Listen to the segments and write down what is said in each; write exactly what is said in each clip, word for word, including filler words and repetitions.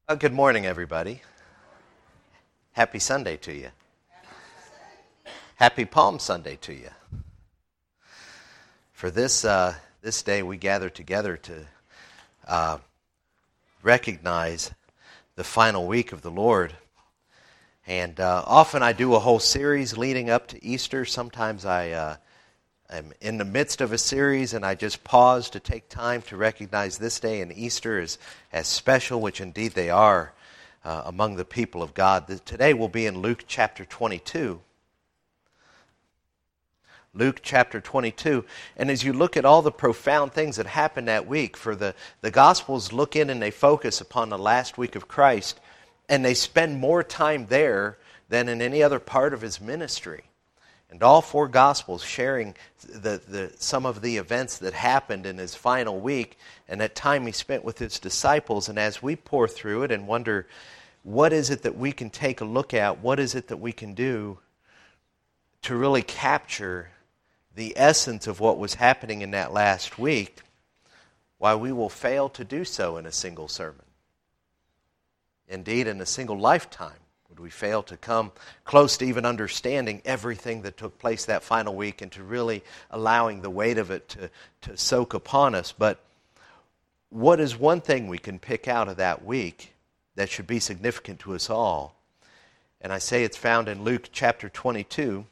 Uh, good morning, everybody. Happy Sunday to you. Happy Palm Sunday to you. For this uh, this day, we gather together to uh, recognize the final week of the Lord. And uh, often I do a whole series leading up to Easter. Sometimes I uh, am in the midst of a series and I just pause to take time to recognize this day and Easter as, as special, which indeed they are uh, among the people of God. Today we'll be in Luke chapter twenty-two. Luke chapter twenty-two. And as you look at all the profound things that happened that week, for the, the Gospels look in and they focus upon the last week of Christ, and they spend more time there than in any other part of his ministry. And all four Gospels sharing the, the, some of the events that happened in his final week and that time he spent with his disciples. And as we pour through it and wonder, what is it that we can take a look at? What is it that we can do to really capture the essence of what was happening in that last week? Why, we will fail to do so in a single sermon. Indeed, in a single lifetime, would we fail to come close to even understanding everything that took place that final week and to really allowing the weight of it to, to soak upon us. But what is one thing we can pick out of that week that should be significant to us all? And I say it's found in Luke chapter twenty-two,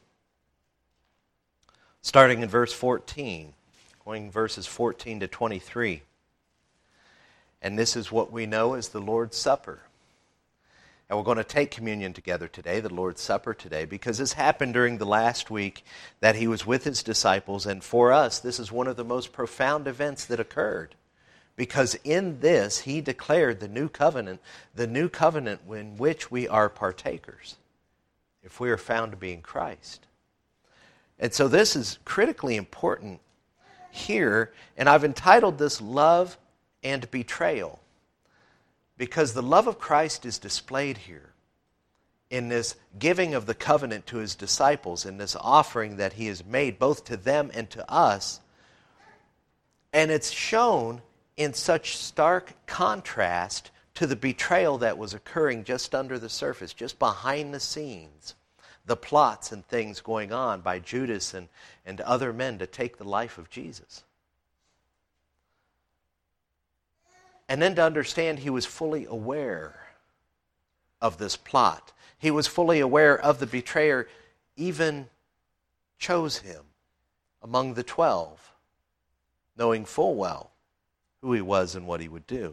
starting in verse fourteen, going verses fourteen to twenty-three. And this is what we know as the Lord's Supper. And we're going to take communion together today, the Lord's Supper today, because this happened during the last week that he was with his disciples. And for us, this is one of the most profound events that occurred. Because in this, he declared the new covenant, the new covenant in which we are partakers, if we are found to be in Christ. And so this is critically important here. And I've entitled this Love and Betrayal, because the love of Christ is displayed here in this giving of the covenant to his disciples, in this offering that he has made both to them and to us. And it's shown in such stark contrast to the betrayal that was occurring just under the surface, just behind the scenes, the plots and things going on by Judas and, and other men to take the life of Jesus. And then to understand he was fully aware of this plot. He was fully aware of the betrayer, even chose him among the twelve, knowing full well who he was and what he would do.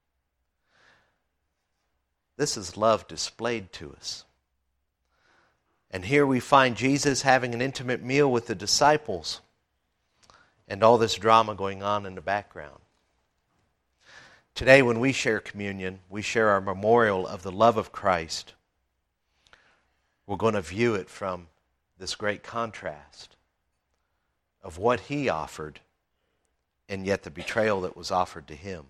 This is love displayed to us. And here we find Jesus having an intimate meal with the disciples and all this drama going on in the background. Today, when we share communion, we share our memorial of the love of Christ. We're going to view it from this great contrast of what he offered and yet the betrayal that was offered to him.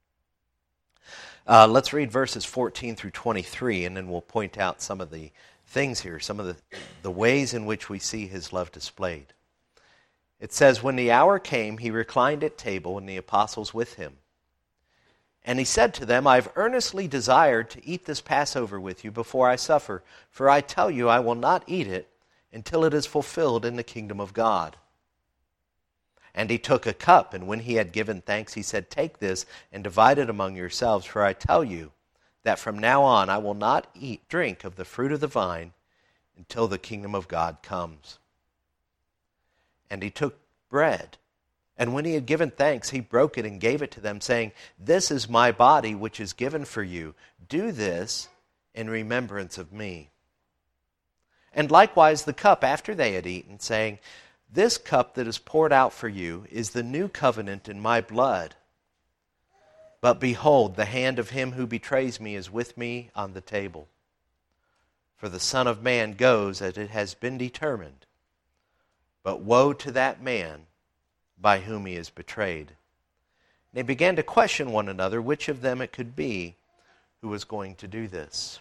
Uh, let's read verses fourteen through twenty-three, and then we'll point out some of the things here, some of the, the ways in which we see his love displayed. It says, "When the hour came, he reclined at table and the apostles with him. And he said to them, I have earnestly desired to eat this Passover with you before I suffer, for I tell you, I will not eat it until it is fulfilled in the kingdom of God. And he took a cup, and when he had given thanks, he said, Take this and divide it among yourselves, for I tell you that from now on I will not eat, drink of the fruit of the vine until the kingdom of God comes. And he took bread, and when he had given thanks, he broke it and gave it to them, saying, This is my body, which is given for you. Do this in remembrance of me. And likewise the cup after they had eaten, saying, This cup that is poured out for you is the new covenant in my blood. But behold, the hand of him who betrays me is with me on the table. For the Son of Man goes as it has been determined. But woe to that man by whom he is betrayed. And they began to question one another which of them it could be who was going to do this."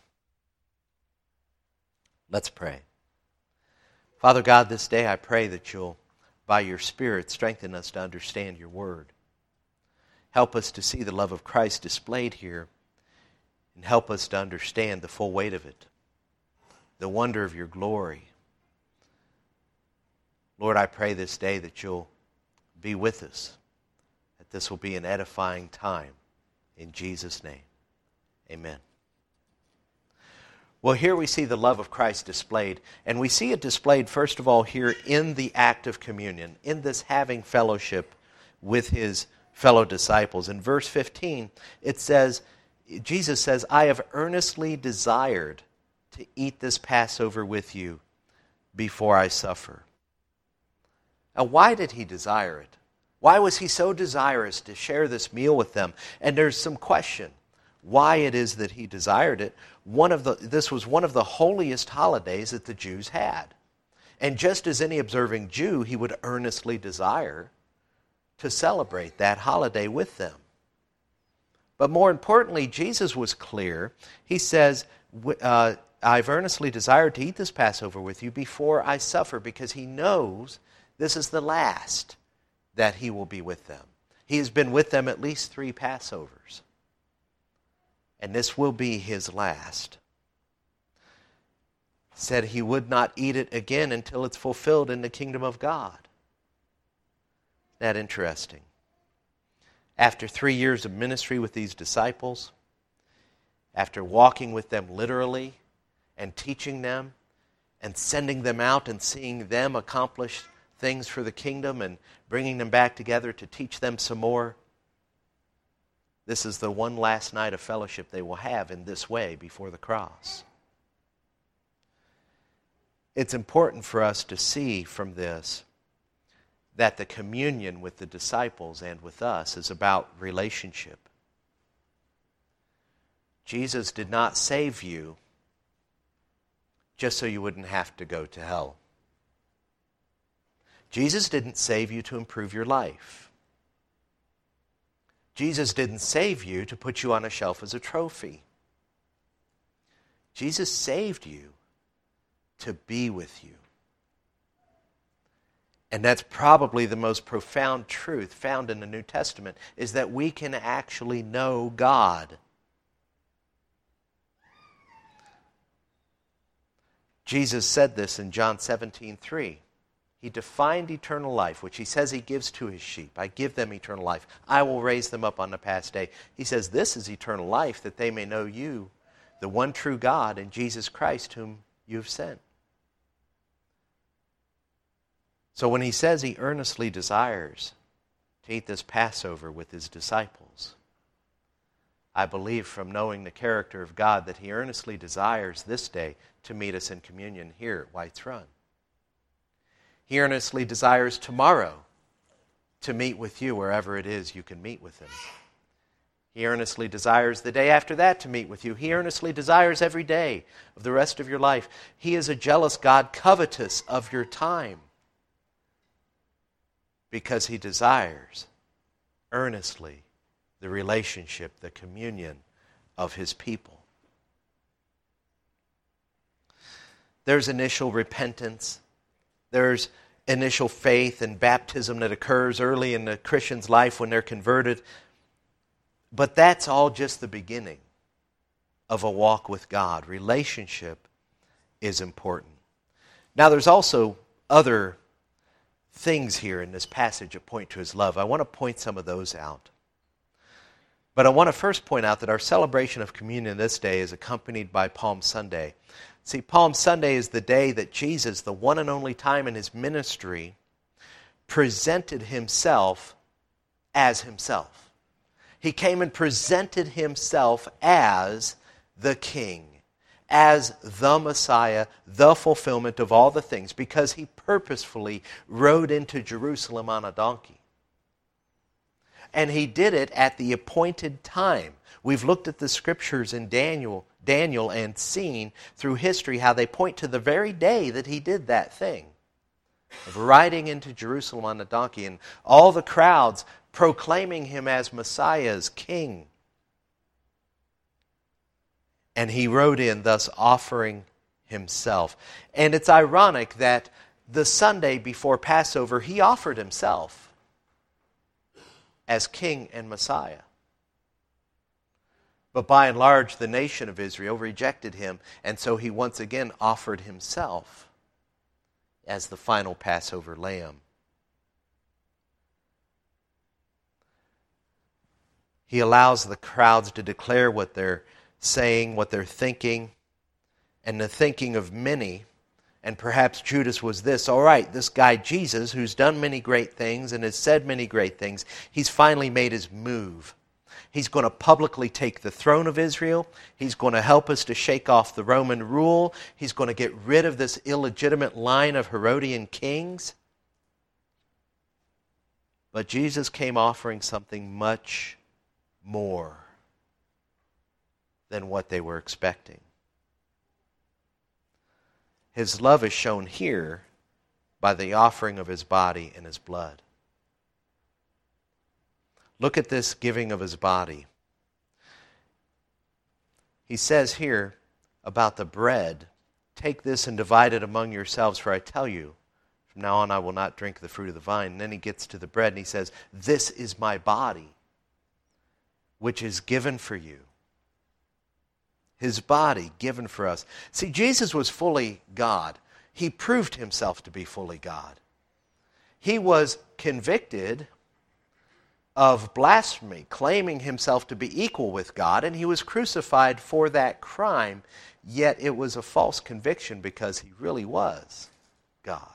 Let's pray. Father God, this day I pray that you'll, by your Spirit, strengthen us to understand your word. Help us to see the love of Christ displayed here and help us to understand the full weight of it, the wonder of your glory. Lord, I pray this day that you'll be with us, that this will be an edifying time. In Jesus' name, amen. Well, here we see the love of Christ displayed, and we see it displayed, first of all, here in the act of communion, in this having fellowship with his fellow disciples. In verse fifteen, it says, Jesus says, I have earnestly desired to eat this Passover with you before I suffer. Now, why did he desire it? Why was he so desirous to share this meal with them? And there's some question why it is that he desired it. One of the, this was one of the holiest holidays that the Jews had. And just as any observing Jew, he would earnestly desire to celebrate that holiday with them. But more importantly, Jesus was clear. He says, uh, I've earnestly desired to eat this Passover with you before I suffer, because he knows this is the last that he will be with them. He has been with them at least three Passovers. And this will be his last. Said he would not eat it again until it's fulfilled in the kingdom of God. Isn't that interesting? After three years of ministry with these disciples, after walking with them literally and teaching them and sending them out and seeing them accomplish things for the kingdom and bringing them back together to teach them some more, this is the one last night of fellowship they will have in this way before the cross. It's important for us to see from this that the communion with the disciples and with us is about relationship. Jesus did not save you just so you wouldn't have to go to hell. Jesus didn't save you to improve your life. Jesus didn't save you to put you on a shelf as a trophy. Jesus saved you to be with you. And that's probably the most profound truth found in the New Testament, is that we can actually know God. Jesus said this in John seventeen three. He defined eternal life, which he says he gives to his sheep. I give them eternal life. I will raise them up on the past day. He says this is eternal life, that they may know you, the one true God, and Jesus Christ whom you have sent. So when he says he earnestly desires to eat this Passover with his disciples, I believe from knowing the character of God that he earnestly desires this day to meet us in communion here at White's Run. He earnestly desires tomorrow to meet with you wherever it is you can meet with him. He earnestly desires the day after that to meet with you. He earnestly desires every day of the rest of your life. He is a jealous God, covetous of your time, because he desires earnestly the relationship, the communion of his people. There's initial repentance. There's initial faith and baptism that occurs early in the Christian's life when they're converted. But that's all just the beginning of a walk with God. Relationship is important. Now there's also other things here in this passage that point to his love. I want to point some of those out. But I want to first point out that our celebration of communion this day is accompanied by Palm Sunday. See, Palm Sunday is the day that Jesus, the one and only time in his ministry, presented himself as himself. He came and presented himself as the King, as the Messiah, the fulfillment of all the things, because he purposefully rode into Jerusalem on a donkey. And he did it at the appointed time. We've looked at the scriptures in Daniel, Daniel and seen through history how they point to the very day that he did that thing, of riding into Jerusalem on a donkey, and all the crowds proclaiming him as Messiah, as King. And he rode in, thus offering himself. And it's ironic that the Sunday before Passover, he offered himself as King and Messiah. But by and large, the nation of Israel rejected him, and so he once again offered himself as the final Passover lamb. He allows the crowds to declare what they're saying, what they're thinking, and the thinking of many, and perhaps Judas was this: all right, this guy Jesus, who's done many great things and has said many great things, he's finally made his move. He's going to publicly take the throne of Israel. He's going to help us to shake off the Roman rule. He's going to get rid of this illegitimate line of Herodian kings. But Jesus came offering something much more than what they were expecting. His love is shown here by the offering of his body and his blood. Look at this giving of his body. He says here about the bread, take this and divide it among yourselves, for I tell you, from now on I will not drink the fruit of the vine. And then he gets to the bread and he says, this is my body, which is given for you. His body given for us. See, Jesus was fully God. He proved himself to be fully God. He was convicted of blasphemy, claiming himself to be equal with God, and he was crucified for that crime, yet it was a false conviction because he really was God.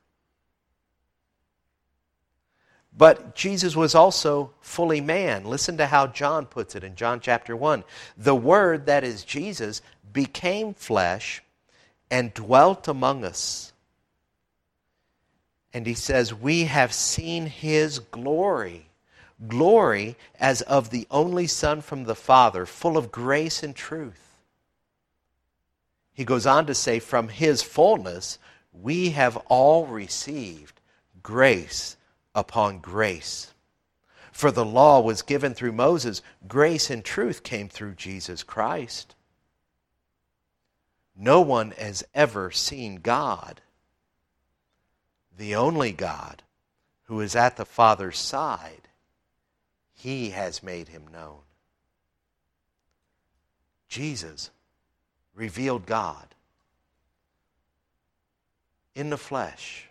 But Jesus was also fully man. Listen to how John puts it in John chapter one. The Word, that is Jesus, became flesh and dwelt among us. And he says, we have seen his glory. Glory as of the only Son from the Father, full of grace and truth. He goes on to say, from his fullness we have all received grace upon grace. For the law was given through Moses, grace and truth came through Jesus Christ. No one has ever seen God, the only God who is at the Father's side. He has made him known. Jesus revealed God in the flesh.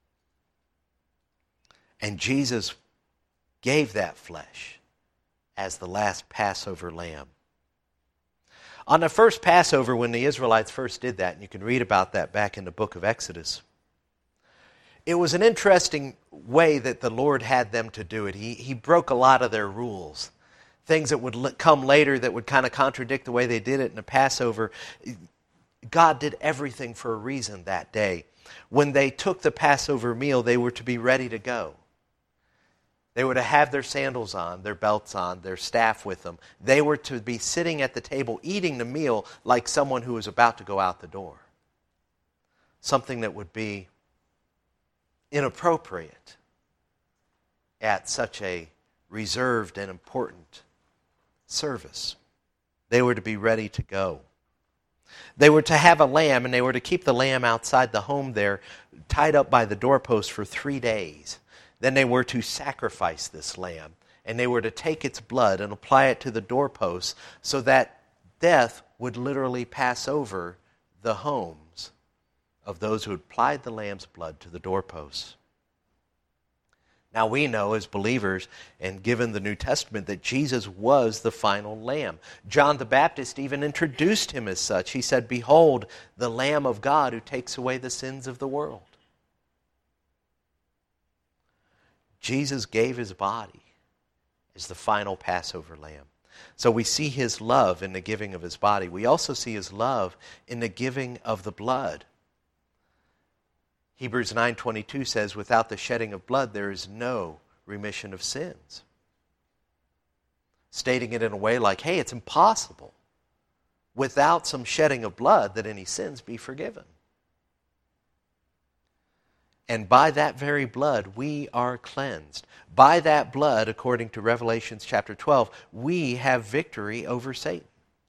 And Jesus gave that flesh as the last Passover lamb. On the first Passover, when the Israelites first did that, and you can read about that back in the book of Exodus, it was an interesting way that the Lord had them to do it. He, he broke a lot of their rules. Things that would l- come later that would kind of contradict the way they did it in the Passover. God did everything for a reason that day. When they took the Passover meal, they were to be ready to go. They were to have their sandals on, their belts on, their staff with them. They were to be sitting at the table eating the meal like someone who was about to go out the door. Something that would be inappropriate at such a reserved and important service. They were to be ready to go. They were to have a lamb, and they were to keep the lamb outside the home there, tied up by the doorpost for three days. Then they were to sacrifice this lamb, and they were to take its blood and apply it to the doorpost so that death would literally pass over the homes of those who had applied the lamb's blood to the doorposts. Now we know as believers and given the New Testament that Jesus was the final lamb. John the Baptist even introduced him as such. He said, behold, the Lamb of God who takes away the sins of the world. Jesus gave his body as the final Passover lamb. So we see his love in the giving of his body. We also see his love in the giving of the blood. Hebrews nine twenty-two says, without the shedding of blood, there is no remission of sins. Stating it in a way like, hey, it's impossible without some shedding of blood that any sins be forgiven. And by that very blood, we are cleansed. By that blood, according to Revelation chapter twelve, we have victory over Satan.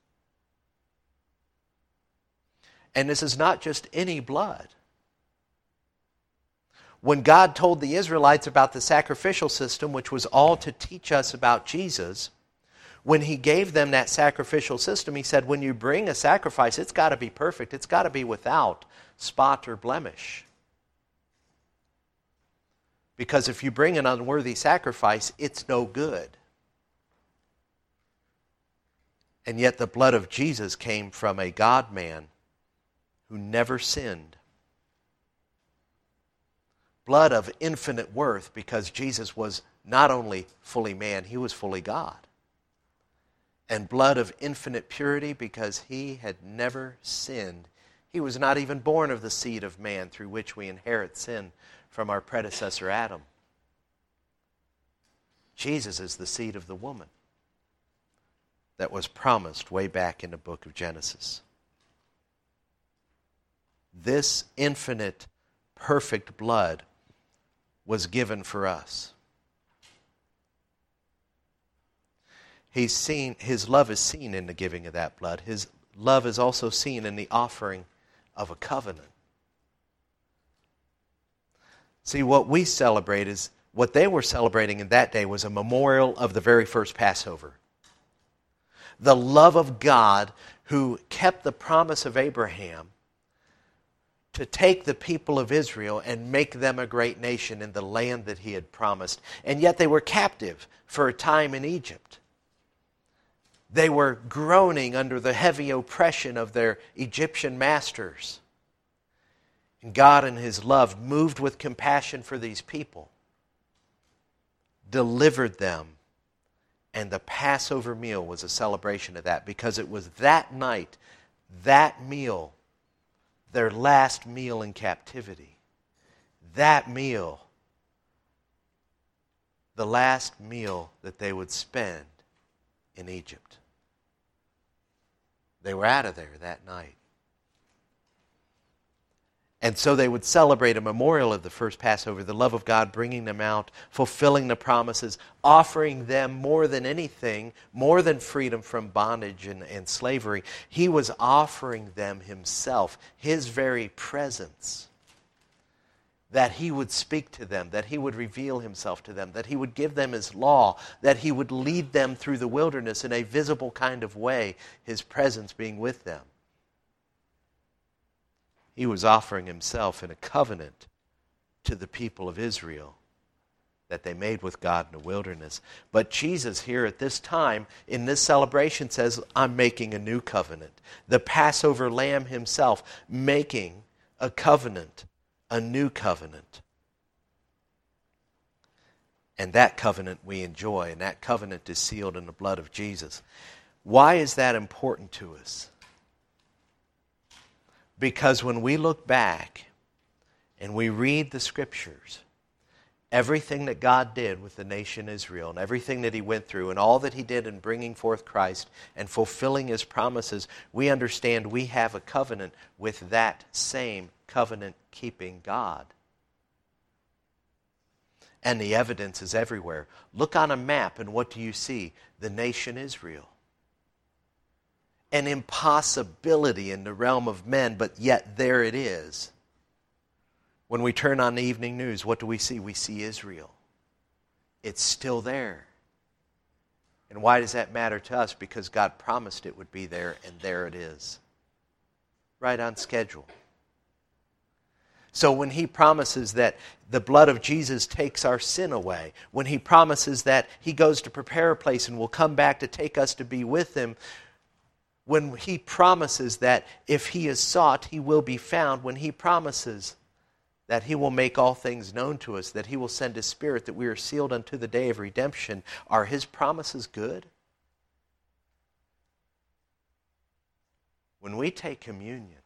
And this is not just any blood. When God told the Israelites about the sacrificial system, which was all to teach us about Jesus, when he gave them that sacrificial system, he said, when you bring a sacrifice, it's got to be perfect. It's got to be without spot or blemish. Because if you bring an unworthy sacrifice, it's no good. And yet the blood of Jesus came from a God-man who never sinned. Blood of infinite worth, because Jesus was not only fully man, he was fully God. And blood of infinite purity, because he had never sinned. He was not even born of the seed of man, through which we inherit sin from our predecessor Adam. Jesus is the seed of the woman that was promised way back in the book of Genesis. This infinite, perfect blood was given for us. He's seen, his love is seen in the giving of that blood. His love is also seen in the offering of a covenant. See, what we celebrate is, what they were celebrating in that day was a memorial of the very first Passover. The love of God who kept the promise of Abraham to take the people of Israel and make them a great nation in the land that he had promised. And yet they were captive for a time in Egypt. They were groaning under the heavy oppression of their Egyptian masters. And God in his love, moved with compassion for these people, delivered them. And the Passover meal was a celebration of that, because it was that night, that meal, their last meal in captivity. That meal, the last meal that they would spend in Egypt. They were out of there that night. And so they would celebrate a memorial of the first Passover, the love of God bringing them out, fulfilling the promises, offering them more than anything, more than freedom from bondage and, and slavery. He was offering them himself, his very presence, that he would speak to them, that he would reveal himself to them, that he would give them his law, that he would lead them through the wilderness in a visible kind of way, his presence being with them. He was offering himself in a covenant to the people of Israel that they made with God in the wilderness. But Jesus here at this time, in this celebration, says, I'm making a new covenant. The Passover lamb himself making a covenant, a new covenant. And that covenant we enjoy, and that covenant is sealed in the blood of Jesus. Why is that important to us? Because when we look back and we read the Scriptures, everything that God did with the nation Israel and everything that he went through and all that he did in bringing forth Christ and fulfilling his promises, we understand we have a covenant with that same covenant-keeping God. And the evidence is everywhere. Look on a map and what do you see? The nation Israel. An impossibility in the realm of men, but yet there it is. When we turn on the evening news, what do we see? We see Israel. It's still there. And why does that matter to us? Because God promised it would be there, and there it is. Right on schedule. So when he promises that the blood of Jesus takes our sin away, when he promises that he goes to prepare a place and will come back to take us to be with him, when he promises that if he is sought, he will be found, when he promises that he will make all things known to us, that he will send his Spirit, that we are sealed unto the day of redemption, are his promises good? When we take communion,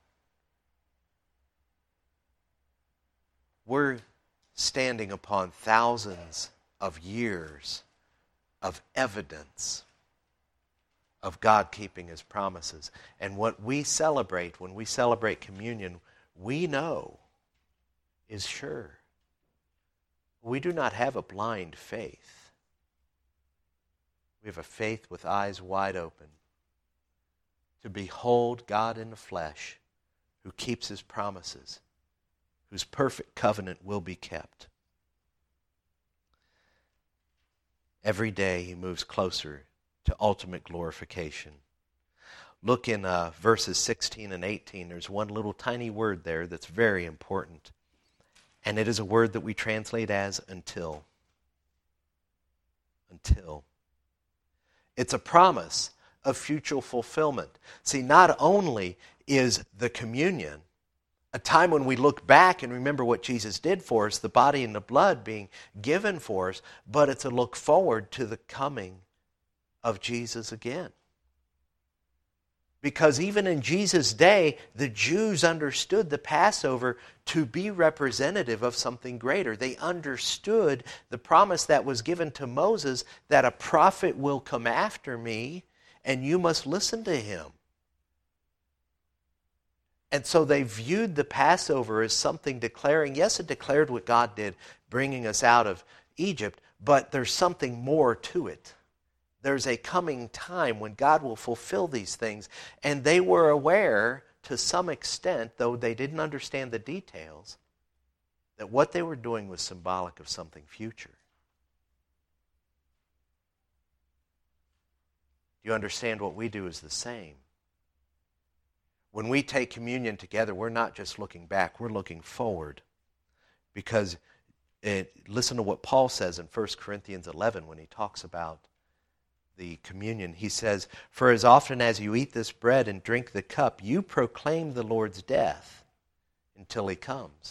we're standing upon thousands of years of evidence of God keeping his promises. And what we celebrate, when we celebrate communion, we know is sure. We do not have a blind faith. We have a faith with eyes wide open to behold God in the flesh, who keeps his promises, whose perfect covenant will be kept. Every day he moves closer to ultimate glorification. Look in uh, verses sixteen and eighteen. There's one little tiny word there that's very important. And it is a word that we translate as until. Until. It's a promise of future fulfillment. See, not only is the communion a time when we look back and remember what Jesus did for us, the body and the blood being given for us, but it's a look forward to the coming of Jesus again. Because even in Jesus' day, the Jews understood the Passover to be representative of something greater. They understood the promise that was given to Moses that a prophet will come after me and you must listen to him. And so they viewed the Passover as something declaring, yes, it declared what God did, bringing us out of Egypt, but there's something more to it. There's a coming time when God will fulfill these things. And they were aware, to some extent, though they didn't understand the details, that what they were doing was symbolic of something future. Do you understand what we do is the same? When we take communion together, we're not just looking back, we're looking forward. Because it, listen to what Paul says in First Corinthians eleven when he talks about the communion. He says, "For as often as you eat this bread and drink the cup, you proclaim the Lord's death until he comes."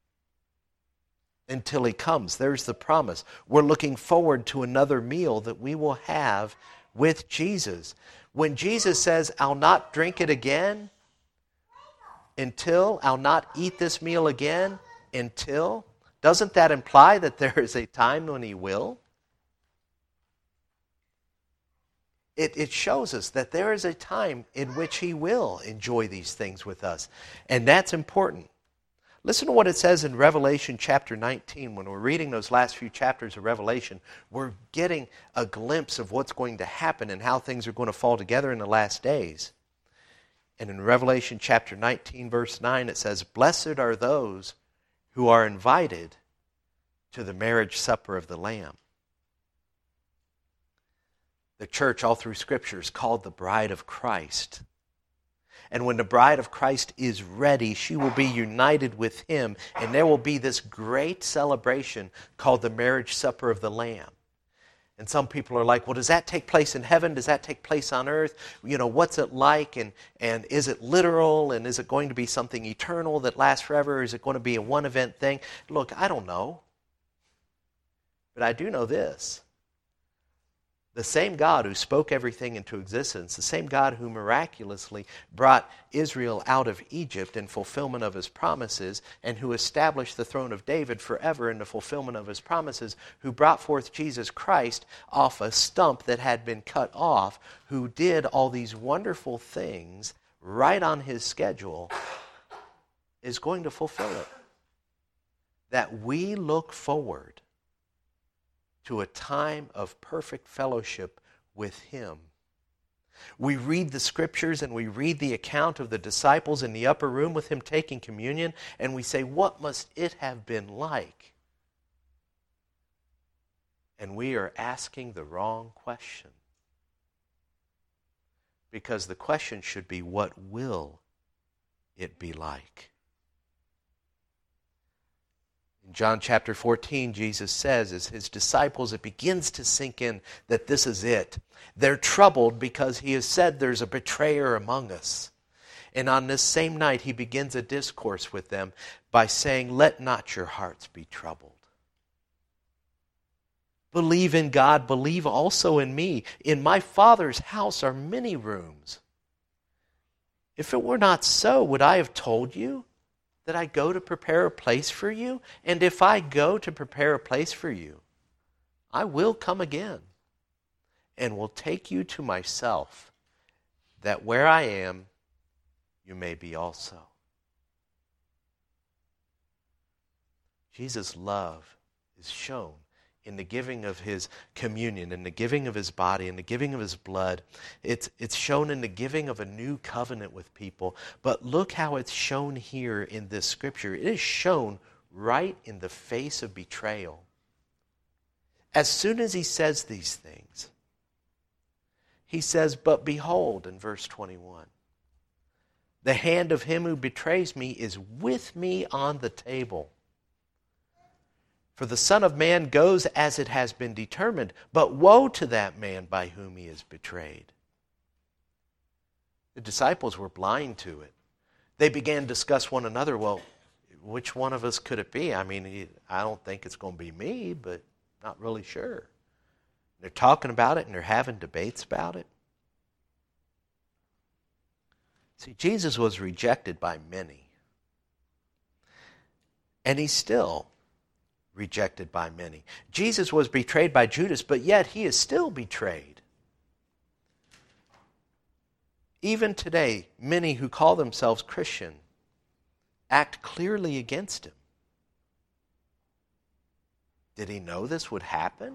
Until he comes. There's the promise. We're looking forward to another meal that we will have with Jesus. When Jesus says, "I'll not drink it again until, I'll not eat this meal again until," doesn't that imply that there is a time when he will? It, it shows us that there is a time in which he will enjoy these things with us. And that's important. Listen to what it says in Revelation chapter nineteen. When we're reading those last few chapters of Revelation, we're getting a glimpse of what's going to happen and how things are going to fall together in the last days. And in Revelation chapter nineteen, verse nine, it says, "Blessed are those who are invited to the marriage supper of the Lamb." The church all through Scripture is called the bride of Christ. And when the bride of Christ is ready, she will be united with him, and there will be this great celebration called the marriage supper of the Lamb. And some people are like, well, does that take place in heaven? Does that take place on earth? You know, what's it like? And, and is it literal? And is it going to be something eternal that lasts forever? Or is it going to be a one-event thing? Look, I don't know. But I do know this. The same God who spoke everything into existence, the same God who miraculously brought Israel out of Egypt in fulfillment of his promises, and who established the throne of David forever in the fulfillment of his promises, who brought forth Jesus Christ off a stump that had been cut off, who did all these wonderful things right on his schedule, is going to fulfill it. That we look forward to a time of perfect fellowship with him. We read the Scriptures and we read the account of the disciples in the upper room with him taking communion, and we say, what must it have been like? And we are asking the wrong question. Because the question should be, what will it be like? In John chapter fourteen, Jesus says, as his disciples, it begins to sink in that this is it. They're troubled because he has said there's a betrayer among us. And on this same night, he begins a discourse with them by saying, let not your hearts be troubled. Believe in God, believe also in me. In my Father's house are many rooms. If it were not so, would I have told you that I go to prepare a place for you? And if I go to prepare a place for you, I will come again and will take you to myself, that where I am, you may be also. Jesus' love is shown in the giving of his communion, in the giving of his body, in the giving of his blood. It's, it's shown in the giving of a new covenant with people. But look how it's shown here in this scripture. It is shown right in the face of betrayal. As soon as he says these things, he says, but behold, in verse twenty-one, the hand of him who betrays me is with me on the table. For the Son of Man goes as it has been determined, but woe to that man by whom he is betrayed. The disciples were blind to it. They began to discuss one another, well, which one of us could it be? I mean, I don't think it's going to be me, but not really sure. They're talking about it and they're having debates about it. See, Jesus was rejected by many. And he's still rejected by many. Jesus was betrayed by Judas, but yet he is still betrayed. Even today, many who call themselves Christian act clearly against him. Did he know this would happen?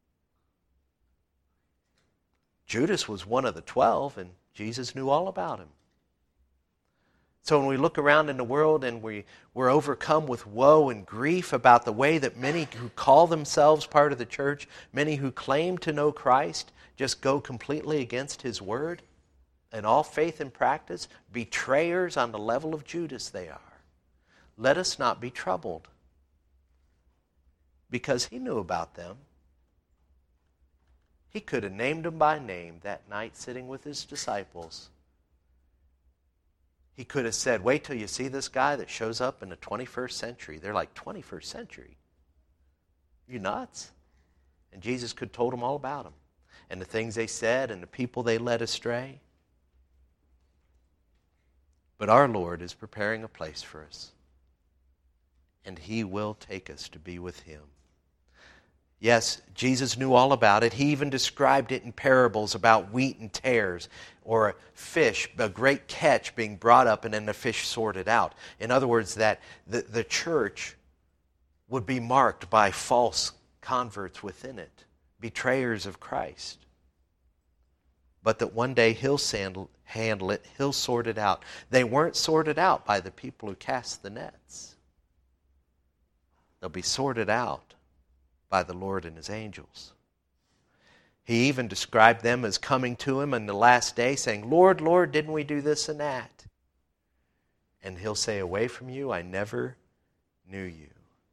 Judas was one of the twelve, and Jesus knew all about him. So when we look around in the world and we, we're overcome with woe and grief about the way that many who call themselves part of the church, many who claim to know Christ, just go completely against his word, and all faith and practice, betrayers on the level of Judas they are. Let us not be troubled, because he knew about them. He could have named them by name that night sitting with his disciples. He could have said, wait till you see this guy that shows up in the twenty-first century. They're like, twenty-first century? You nuts? And Jesus could have told them all about them, and the things they said and the people they led astray. But our Lord is preparing a place for us, and he will take us to be with him. Yes, Jesus knew all about it. He even described it in parables about wheat and tares, or a fish, a great catch being brought up and then the fish sorted out. In other words, that the, the church would be marked by false converts within it, betrayers of Christ. But that one day he'll handle it, he'll sort it out. They weren't sorted out by the people who cast the nets. They'll be sorted out by the Lord and his angels. He even described them as coming to him in the last day, saying, Lord, Lord, didn't we do this and that? And he'll say, away from you, I never knew you.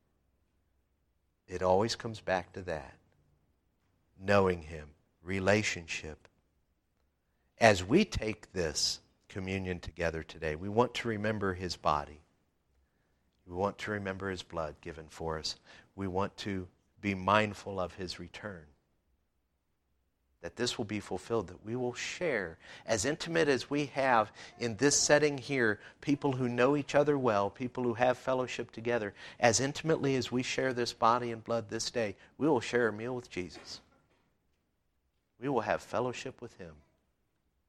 It always comes back to that. Knowing him, relationship. As we take this communion together today, we want to remember his body. We want to remember his blood given for us. We want to be mindful of his return. That this will be fulfilled, that we will share, as intimate as we have in this setting here, people who know each other well, people who have fellowship together, as intimately as we share this body and blood this day, we will share a meal with Jesus. We will have fellowship with him.